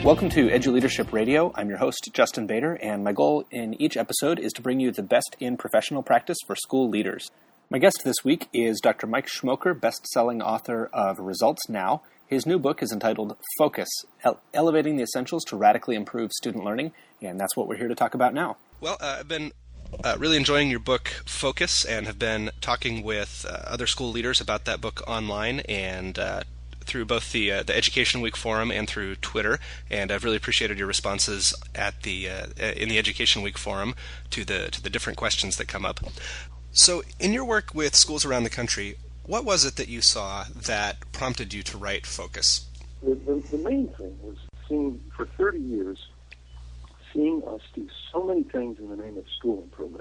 Welcome to EduLeadership Radio. I'm your host, Justin Bader, and my goal in each episode is to bring you the best in professional practice for school leaders. My guest this week is Dr. Mike Schmoker, best-selling author of Results Now. His new book is entitled Focus, Elevating the Essentials to Radically Improve Student Learning, and that's what we're here to talk about now. Well, I've been really enjoying your book, Focus, and have been talking with other school leaders about that book online and through both the Education Week forum and through Twitter, and I've really appreciated your responses at the in the Education Week forum to the different questions that come up. So, in your work with schools around the country, what was it that you saw that prompted you to write Focus? The main thing was seeing, for 30 years, seeing us do so many things in the name of school improvement,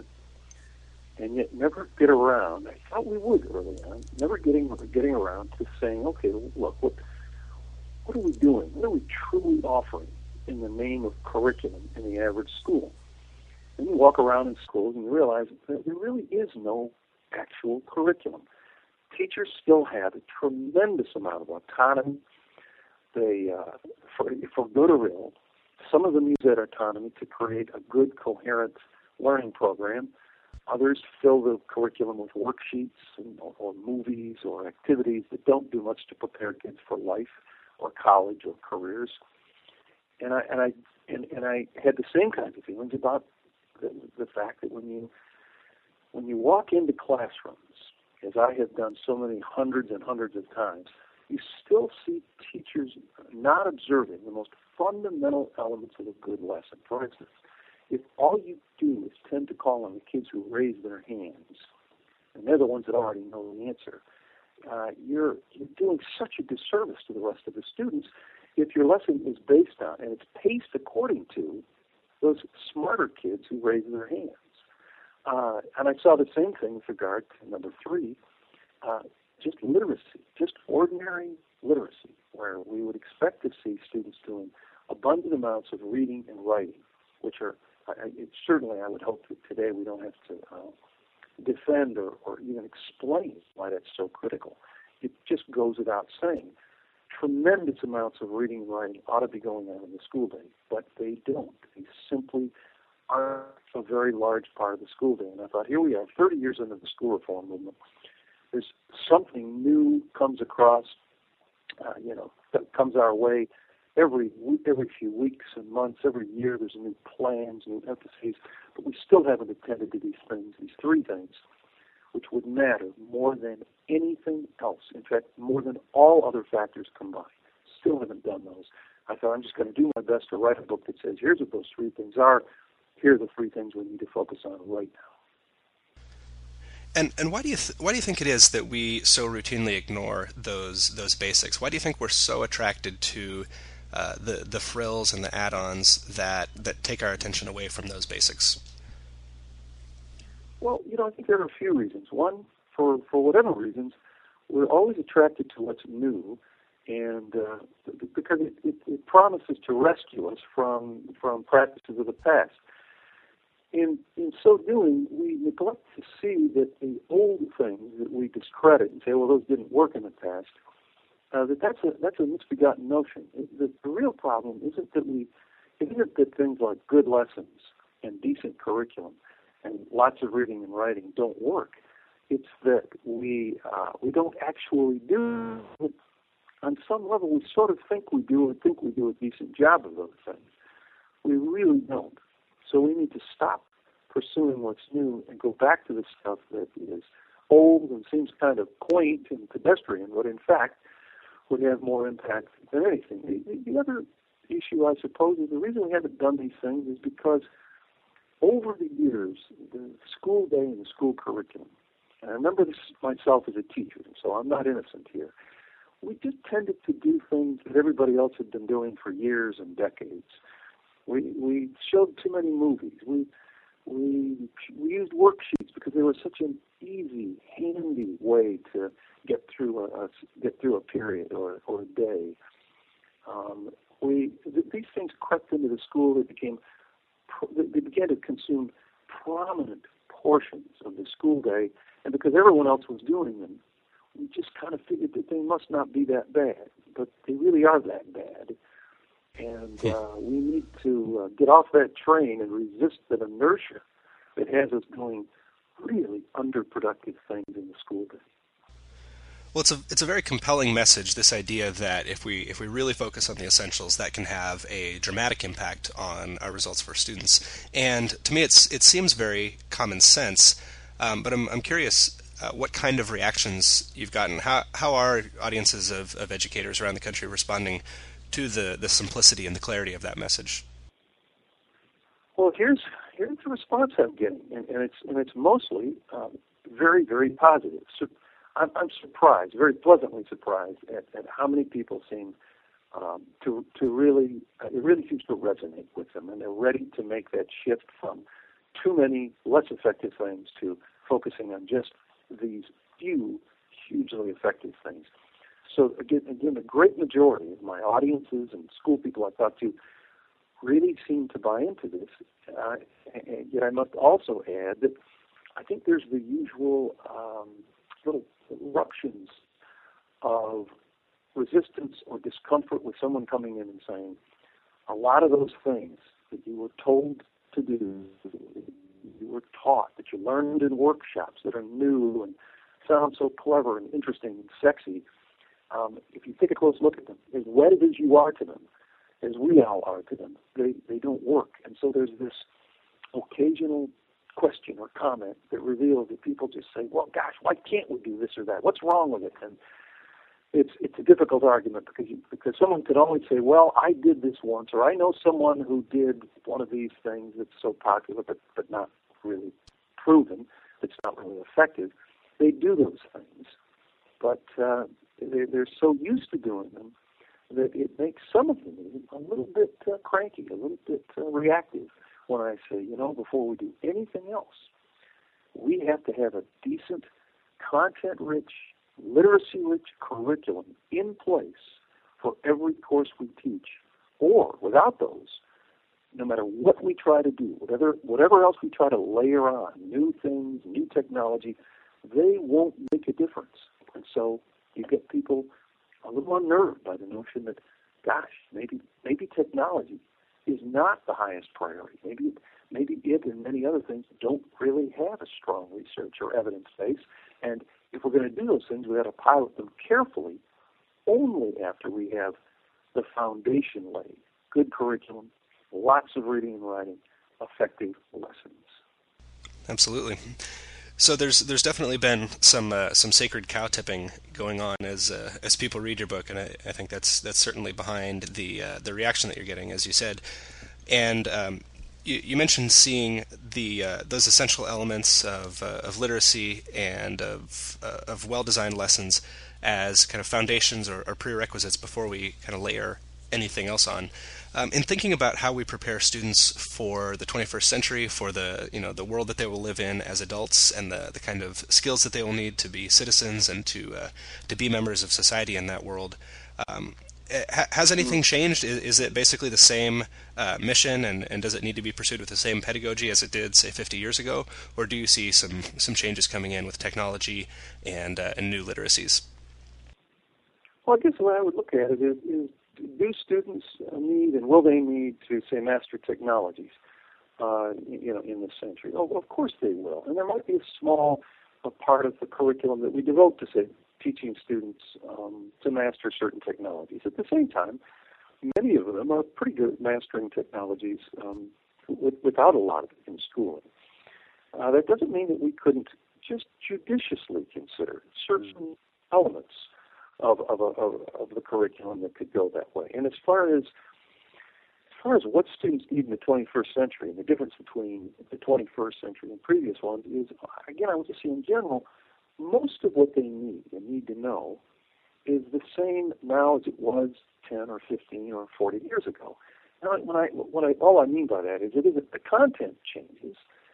and yet never get around. I thought we would early on, never getting around to saying, okay, look, what are we doing? What are we truly offering in the name of curriculum in the average school? And you walk around in schools and you realize that there really is no actual curriculum. Teachers still have a tremendous amount of autonomy. They, for good or ill, some of them use that autonomy to create a good, coherent learning program. Others fill the curriculum with worksheets or movies or activities that don't do much to prepare kids for life or college or careers. And I had the same kinds of feelings about the fact that when you walk into classrooms, as I have done so many hundreds and hundreds of times, you still see teachers not observing the most fundamental elements of a good lesson. For instance, if all you do is tend to call on the kids who raise their hands, and they're the ones that already know the answer, you're doing such a disservice to the rest of the students if your lesson is based on and it's paced according to those smarter kids who raise their hands. And I saw the same thing with regard to number 3, just literacy, just ordinary literacy, where we would expect to see students doing abundant amounts of reading and writing, which are, certainly I would hope that today we don't have to defend or even explain why that's so critical. It just goes without saying. Tremendous amounts of reading and writing ought to be going on in the school day, but they don't. They simply are a very large part of the school day. And I thought, here we are, 30 years into the school reform movement. There's something new comes across, that comes our way every few weeks and months, every year. There's new plans, new emphases, but we still haven't attended to these things, these 3 things, which would matter more than anything else. In fact, more than all other factors combined. Still haven't done those. I thought, I'm just going to do my best to write a book that says, here's what those 3 things are. Here are the 3 things we need to focus on right now. And why do you think it is that we so routinely ignore those basics? Why do you think we're so attracted to the frills and the add-ons that take our attention away from those basics? Well, I think there are a few reasons. One, for whatever reasons, we're always attracted to what's new, and because it promises to rescue us from practices of the past. In so doing, we neglect to see that the old things that we discredit and say, well, those didn't work in the past, that's a misbegotten notion. The real problem isn't that things like good lessons and decent curriculum and lots of reading and writing don't work. It's that we don't actually do it. On some level, we sort of think we do a decent job of those things. We really don't. So we need to stop pursuing what's new and go back to the stuff that is old and seems kind of quaint and pedestrian, but in fact would have more impact than anything. The other issue, I suppose, is the reason we haven't done these things is because over the years, the school day and the school curriculum, and I remember this myself as a teacher, so I'm not innocent here, we just tended to do things that everybody else had been doing for years and decades. We showed too many movies. We used worksheets because they were such an easy, handy way to get through a period or a day. These things crept into the school. They began to consume prominent portions of the school day, and because everyone else was doing them, we just kind of figured that they must not be that bad, but they really are that bad. And we need to get off that train and resist the inertia that has us doing really underproductive things in the school day. Well, it's a very compelling message, this idea that if we really focus on the essentials, that can have a dramatic impact on our results for students. And to me, it seems very common sense. But I'm curious what kind of reactions you've gotten. How are audiences of educators around the country responding to the simplicity and the clarity of that message? Well, here's the response I'm getting, and it's mostly very, very positive. So I'm surprised, very pleasantly surprised at how many people seem to really, it really seems to resonate with them, and they're ready to make that shift from too many less effective things to focusing on just these few hugely effective things. So again, the great majority of my audiences and school people I talk to really seem to buy into this. And yet I must also add that I think there's the usual little eruptions of resistance or discomfort with someone coming in and saying, a lot of those things that you were told to do, you were taught, that you learned in workshops that are new and sound so clever and interesting and sexy, if you take a close look at them, as wedded as you are to them, as we all are to them, they don't work. And so there's this occasional question or comment that reveals that people just say, well, gosh, why can't we do this or that? What's wrong with it? And it's a difficult argument because someone could always say, well, I did this once, or I know someone who did one of these things that's so popular but not really proven, it's not really effective. They do those things, but they're so used to doing them that it makes some of them a little bit cranky, a little bit reactive when I say, before we do anything else, we have to have a decent, content-rich, literacy-rich curriculum in place for every course we teach. Or, without those, no matter what we try to do, whatever else we try to layer on, new things, new technology, they won't make a difference. And so you get people a little unnerved by the notion that, gosh, maybe technology is not the highest priority. Maybe it and many other things don't really have a strong research or evidence base. And if we're going to do those things, we have to pilot them carefully only after we have the foundation laid. Good curriculum, lots of reading and writing, effective lessons. Absolutely. So there's definitely been some sacred cow tipping going on as people read your book, and I think that's certainly behind the reaction that you're getting, as you said. And you mentioned seeing those essential elements of literacy and of well-designed lessons as kind of foundations or prerequisites before we kind of layer anything else on. In thinking about how we prepare students for the 21st century, for the world that they will live in as adults, and the kind of skills that they will need to be citizens and to be members of society in that world, has anything changed? Is it basically the same mission, and does it need to be pursued with the same pedagogy as it did, say, 50 years ago, or do you see some changes coming in with technology and new literacies? Well, I guess the way I would look at it is do students need and will they need to, say, master technologies, in this century? Oh, well, of course they will. And there might be a small part of the curriculum that we devote to, say, teaching students to master certain technologies. At the same time, many of them are pretty good at mastering technologies without a lot of it in schooling. That doesn't mean that we couldn't just judiciously consider certain elements of the curriculum that could go that way. And as far as what students need in the 21st century and the difference between the 21st century and previous ones is, again, I would just say in general, most of what they need to know is the same now as it was 10 or 15 or 40 years ago. Now, all I mean by that is the content changes.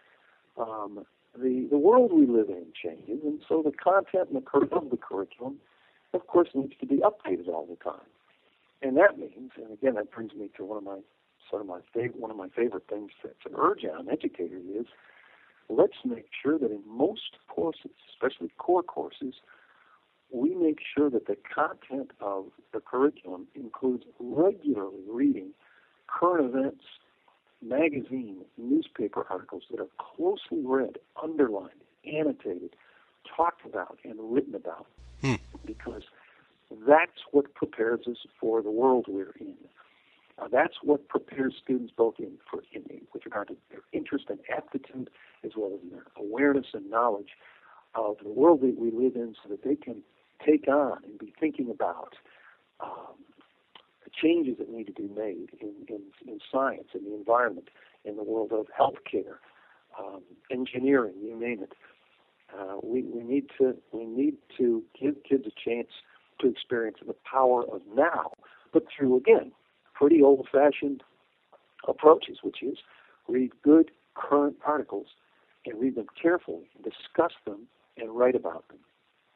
The world we live in changes, and so the content and the curriculum, of course, needs to be updated all the time. And that means, and again, that brings me to one of my favorite things to urge on educators is, let's make sure that in most courses, especially core courses, we make sure that the content of the curriculum includes regularly reading current events, magazine, newspaper articles that are closely read, underlined, annotated, talked about, and written about. Because that's what prepares us for the world we're in. That's what prepares students both with regard to their interest and aptitude, as well as their awareness and knowledge of the world that we live in, so that they can take on and be thinking about the changes that need to be made in science, in the environment, in the world of healthcare, engineering, you name it. We need to give kids a chance to experience the power of now, but through, again, pretty old-fashioned approaches, which is read good current articles and read them carefully, discuss them, and write about them.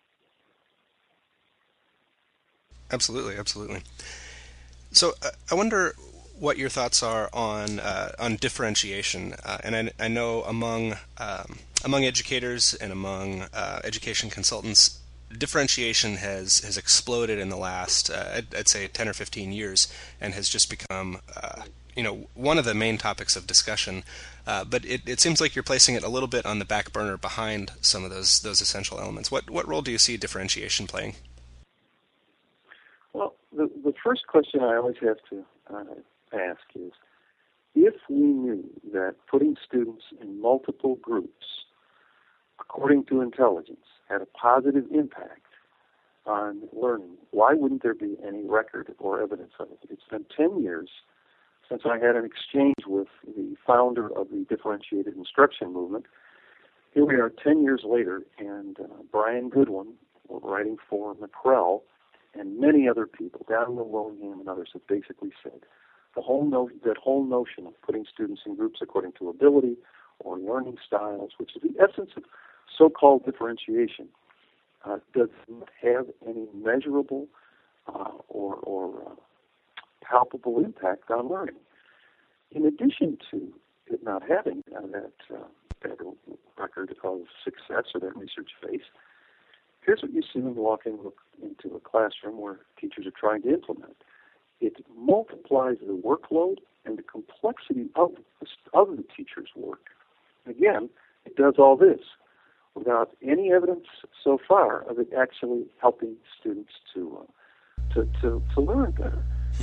Absolutely. So I wonder what your thoughts are on differentiation, and I know among educators and among education consultants, differentiation has exploded in the last I'd say 10 or 15 years, and has just become one of the main topics of discussion. But it seems like you're placing it a little bit on the back burner behind some of those essential elements. What role do you see differentiation playing? Well, the first question I always have to ask is, if we knew that putting students in multiple groups according to intelligence had a positive impact on learning, why wouldn't there be any record or evidence of it? It's been 10 years since I had an exchange with the founder of the differentiated instruction movement. Here we are 10 years later, and Brian Goodwin, writing for McREL, and many other people, Daniel Willingham and others, have basically said that whole notion of putting students in groups according to ability or learning styles, which is the essence of so-called differentiation, does not have any measurable or palpable impact on learning. In addition to it not having that record of success or that research face, here's what you see when you walk into a classroom where teachers are trying to implement. It multiplies the workload and the complexity of the teacher's work. Again, it does all this without any evidence so far of it actually helping students to learn better.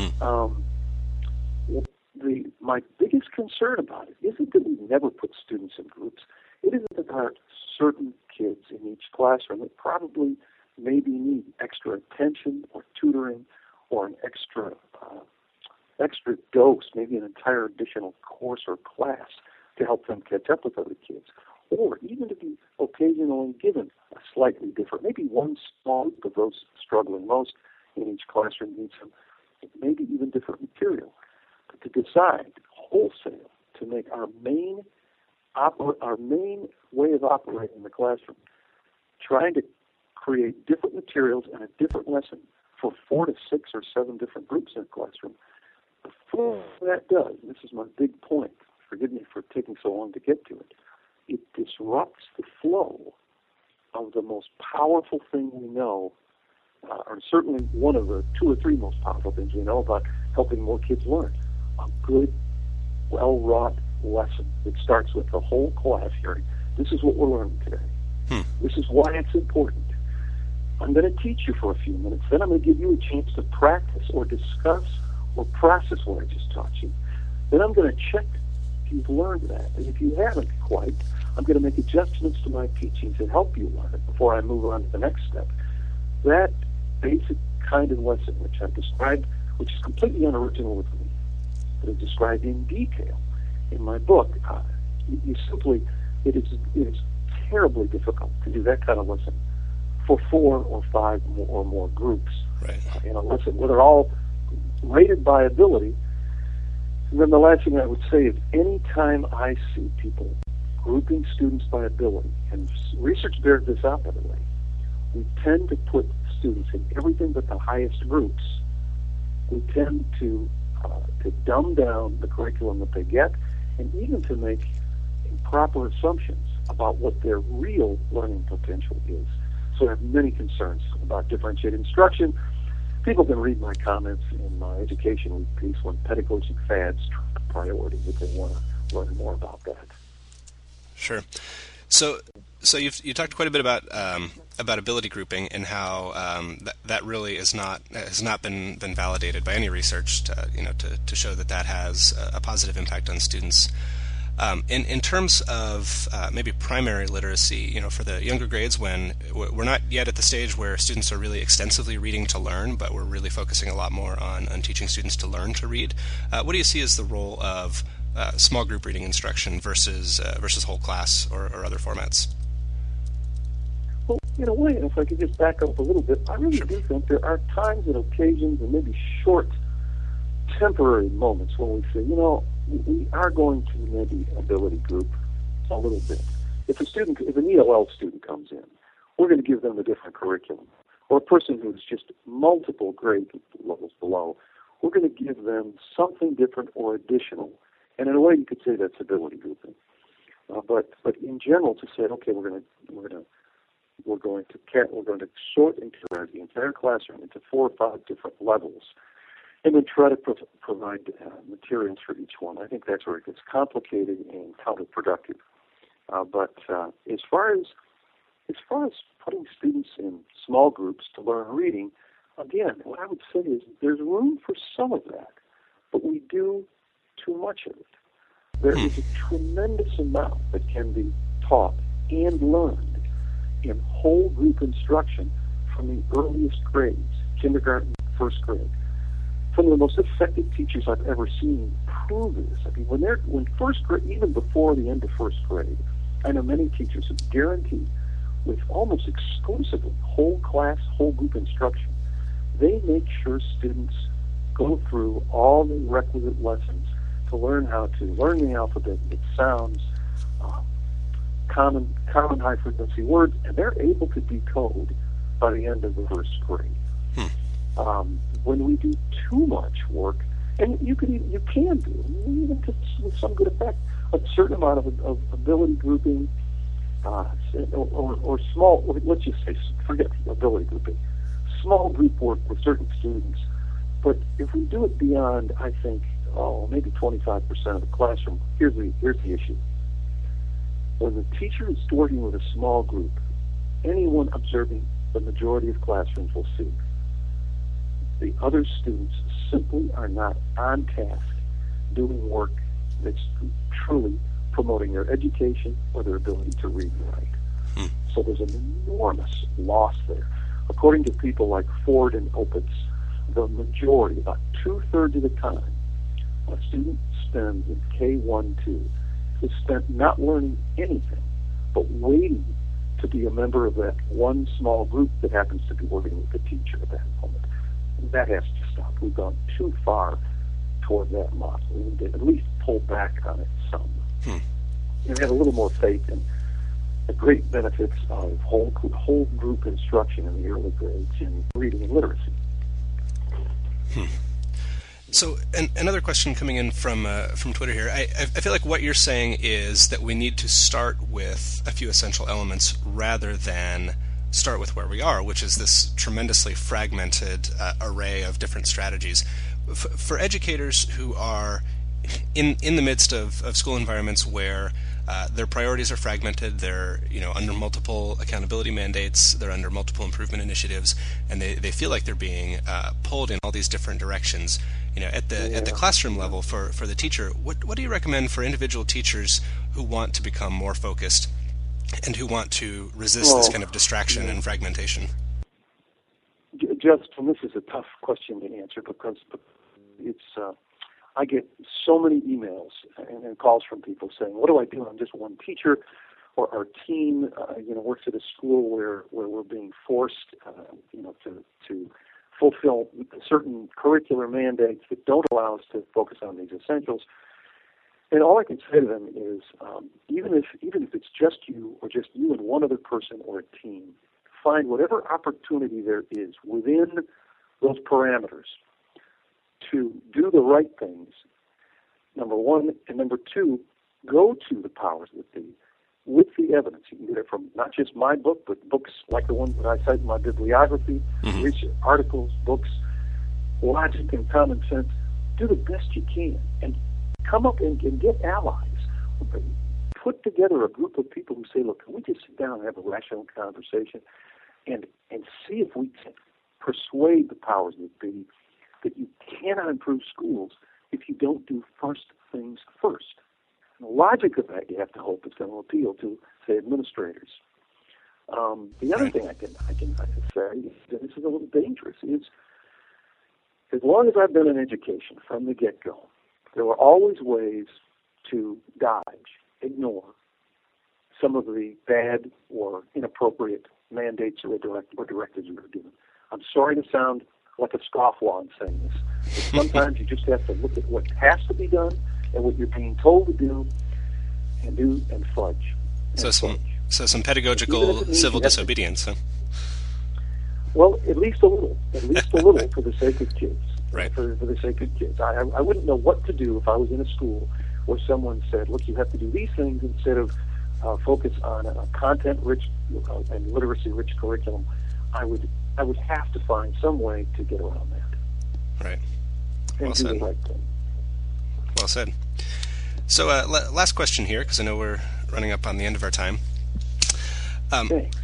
My biggest concern about it isn't that we never put students in groups. It isn't about certain kids in each classroom that probably maybe need extra attention or tutoring or an extra dose, maybe an entire additional course or class to help them catch up with other kids, or even to be occasionally given a slightly different, maybe one small group of those struggling most in each classroom needs some maybe even different material. But to decide wholesale to make our main way of operating in the classroom, trying to create different materials and a different lesson for 4 to 6 or 7 different groups in a classroom, before that does, and this is my big point, forgive me for taking so long to get to it, it disrupts the flow of the most powerful thing we know, or certainly one of the 2 or 3 most powerful things we know about helping more kids learn. A good, well-wrought lesson that starts with the whole class hearing, this is what we're learning today. This is why it's important. I'm going to teach you for a few minutes, then I'm going to give you a chance to practice or discuss or process what I just taught you. Then I'm going to check if you've learned that. And if you haven't quite, I'm going to make adjustments to my teachings and help you learn it before I move on to the next step. That basic kind of lesson which I've described, which is completely unoriginal with me, but is described in detail in my book, it is terribly difficult to do that kind of lesson for 4 or 5 or more groups in a lesson, where they're all rated by ability. And then the last thing I would say is, any time I see people grouping students by ability, and research bears this out, by the way, we tend to put students in everything but the highest groups. We tend to dumb down the curriculum that they get, and even to make improper assumptions about what their real learning potential is. So I have many concerns about differentiated instruction. People can read my comments in my Education Week piece when pedagogic fads priority if they want to learn more about that. Sure. So you talked quite a bit about ability grouping and how that really has not been validated by any research to show that has a positive impact on students. In terms of maybe primary literacy, for the younger grades, when we're not yet at the stage where students are really extensively reading to learn, but we're really focusing a lot more on teaching students to learn to read. What do you see as the role of small group reading instruction versus whole class or other formats? Well, in a way, if I could just back up a little bit, I really do think there are times and occasions and maybe short temporary moments when we say, we are going to maybe ability group a little bit. If an ELL student comes in, we're going to give them a different curriculum. Or a person who's just multiple grade levels below, we're going to give them something different or additional. And in a way, you could say that's ability grouping. But in general, to say, okay, we're going to sort and categorize the entire classroom into 4 or 5 different levels, and then try to provide materials for each one. I think that's where it gets complicated and counterproductive. But as far as putting students in small groups to learn reading, again, what I would say is there's room for some of that, but we do too much of it. There is a tremendous amount that can be taught and learned in whole group instruction from the earliest grades, kindergarten, first grade. Some of the most effective teachers I've ever seen prove this. I mean, when first grade, even before the end of first grade, I know many teachers who guarantee, with almost exclusively whole class, whole group instruction, they make sure students go through all the requisite lessons to learn how to learn the alphabet, its sounds, common high frequency words, and they're able to decode by the end of the first grade. When we do too much work, and you can do, even with some good effect, a certain amount of ability grouping, or small, let's just say, forget ability grouping, small group work with certain students. But if we do it beyond, I think, maybe 25% of the classroom, here's the issue. When the teacher is working with a small group, anyone observing the majority of classrooms will see the other students simply are not on task doing work that's truly promoting their education or their ability to read and write. So there's an enormous loss there. According to people like Ford and Opitz, the majority, about 2/3 of the time, a student spends in K-1-2 is spent not learning anything, but waiting to be a member of that one small group that happens to be working with the teacher at that moment. That has to stop. We've gone too far toward that model. We need to at least pull back on it some. And have a little more faith in the great benefits of whole group instruction in the early grades in reading and literacy. So another question coming in from Twitter here. I feel like what you're saying is that we need to start with a few essential elements rather than start with where we are, which is this tremendously fragmented array of different strategies. For educators who are in the midst of school environments where their priorities are fragmented, they're under multiple accountability mandates, they're under multiple improvement initiatives, and they feel like they're being pulled in all these different directions. At the classroom level for the teacher, what do you recommend for individual teachers who want to become more focused and who want to resist this kind of distraction and fragmentation? Justin, this is a tough question to answer because it's I get so many emails and calls from people saying, "What do I do? I'm just one teacher, or our team, works at a school where we're being forced, to fulfill certain curricular mandates that don't allow us to focus on these essentials." And all I can say to them is, even if it's just you or just you and one other person or a team, find whatever opportunity there is within those parameters to do the right things, number one, and number two, go to the powers that be with the evidence. You can get it from not just my book, but books like the one that I cite in my bibliography, research articles, books, logic and common sense. Do the best you can and come up and get allies. Put together a group of people who say, look, can we just sit down and have a rational conversation and see if we can persuade the powers that be that you cannot improve schools if you don't do first things first. And the logic of that, you have to hope, is going to appeal to, say, administrators. The other thing I can say, that this is a little dangerous, is as long as I've been in education from the get-go, there were always ways to dodge, ignore some of the bad or inappropriate mandates or directives we were given. I'm sorry to sound like a scofflaw in saying this, but sometimes you just have to look at what has to be done and what you're being told to do and fudge. So some pedagogical civil disobedience, huh? Well, at least a little for the sake of kids. Right. For the sake of kids. I wouldn't know what to do if I was in a school where someone said, look, you have to do these things instead of focus on a content-rich and literacy-rich curriculum. I would have to find some way to get around that. Right. And Well do said. the right thing. Well said. So last question here, because I know we're running up on the end of our time. Thanks.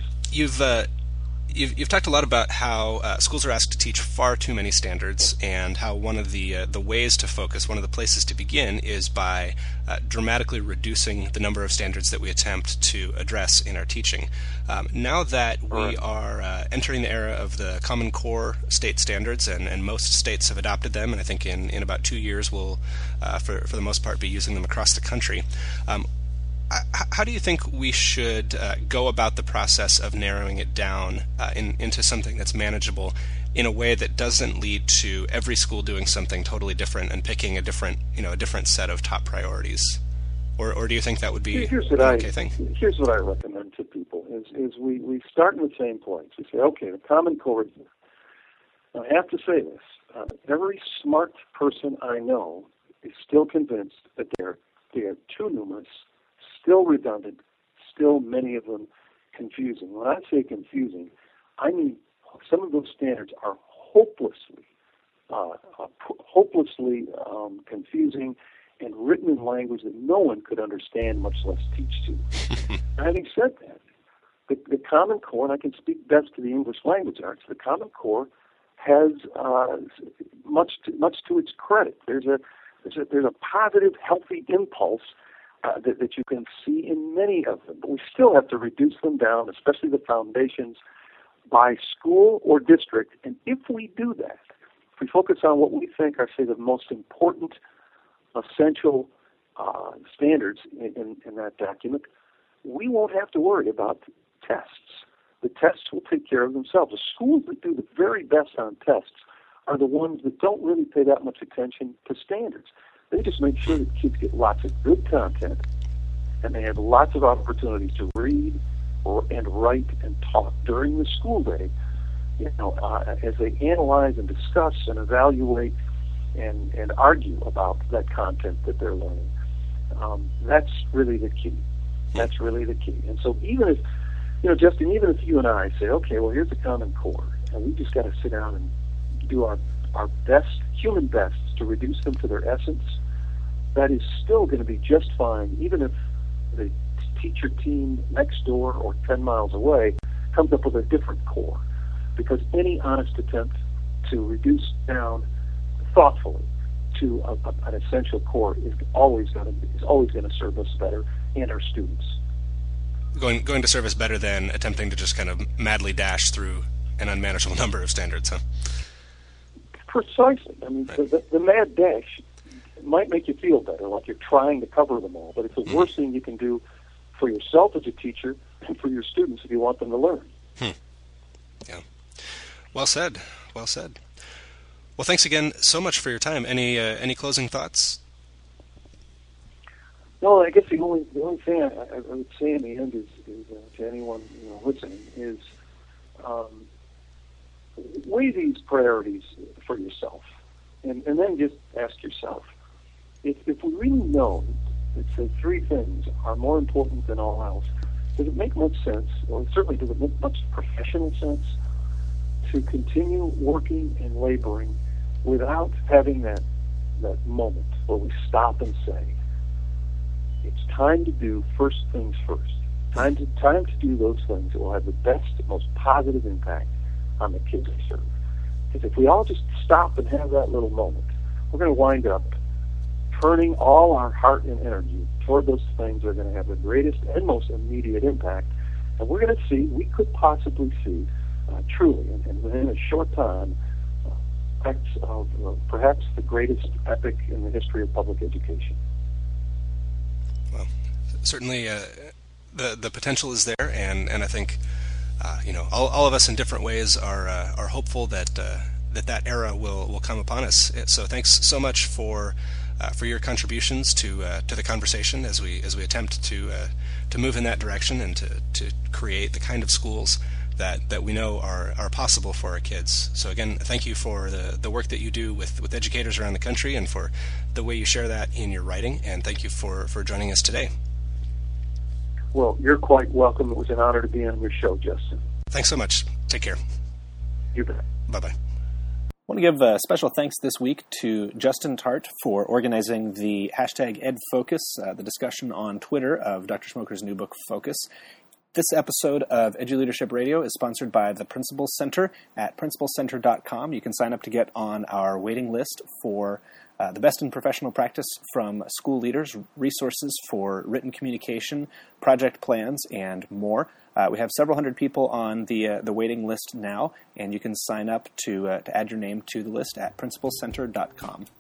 You've talked a lot about how schools are asked to teach far too many standards, and how one of the ways to focus, one of the places to begin, is by dramatically reducing the number of standards that we attempt to address in our teaching. Now that we are entering the era of the Common Core state standards, and most states have adopted them, and I think in about 2 years we'll, for the most part, be using them across the country. How do you think we should go about the process of narrowing it down into something that's manageable in a way that doesn't lead to every school doing something totally different and picking a different set of top priorities? Or do you think that would be an okay thing? Here's what I recommend to people is we start in the same place. We say, okay, the Common Core is here. Now, I have to say this. Every smart person I know is still convinced that they are too numerous, still redundant, still many of them confusing. When I say confusing, I mean some of those standards are hopelessly confusing and written in language that no one could understand, much less teach to. Having said that, the Common Core, and I can speak best to the English language arts, the Common Core has much to its credit. There's a positive, healthy impulse that you can see in many of them. But we still have to reduce them down, especially the foundations, by school or district. And if we do that, if we focus on what we think are, say, the most important, essential standards in that document, we won't have to worry about tests. The tests will take care of themselves. The schools that do the very best on tests are the ones that don't really pay that much attention to standards. They just make sure that kids get lots of good content, and they have lots of opportunities to read and write and talk during the school day, as they analyze and discuss and evaluate and argue about that content that they're learning. That's really the key. That's really the key. And so even if, Justin, even if you and I say, okay, well, here's the Common Core, and we just got to sit down and do our best, human best, to reduce them to their essence, that is still going to be just fine, even if the teacher team next door or 10 miles away comes up with a different core. Because any honest attempt to reduce down thoughtfully to an essential core is always going to serve us better and our students. Going to serve us better than attempting to just kind of madly dash through an unmanageable number of standards, huh? Precisely. I mean, the mad dash might make you feel better, like you're trying to cover them all, but it's the worst thing you can do for yourself as a teacher and for your students if you want them to learn. Yeah. Well said. Well said. Well, thanks again so much for your time. Any closing thoughts? No, I guess the only thing I would say in the end is to anyone listening is weigh these priorities for yourself, and then just ask yourself if we really know that say three things are more important than all else, does it make much sense, or certainly does it make much professional sense, to continue working and laboring without having that moment where we stop and say, it's time to do first things first. Time to do those things that will have the best, most positive impact on the kids we serve. Because if we all just stop and have that little moment, we're going to wind up turning all our heart and energy toward those things that are going to have the greatest and most immediate impact. And we're going to see, we could possibly see, truly, and within a short time, acts of perhaps the greatest epic in the history of public education. Well, certainly the potential is there, and I think all of us in different ways are hopeful that that era will come upon us. So thanks so much for your contributions to the conversation as we attempt to move in that direction and to create the kind of schools that we know are possible for our kids. So again, thank you for the work that you do with educators around the country and for the way you share that in your writing, and thank you for joining us today. Well, you're quite welcome. It was an honor to be on your show, Justin. Thanks so much. Take care. You bet. Bye-bye. I want to give a special thanks this week to Justin Tart for organizing the #EdFocus, the discussion on Twitter of Dr. Schmoker's new book, Focus. This episode of EduLeadership Radio is sponsored by the Principals Center at principalcenter.com. You can sign up to get on our waiting list for the best in professional practice from school leaders, resources for written communication, project plans, and more. We have several hundred people on the waiting list now, and you can sign up to add your name to the list at principalcenter.com.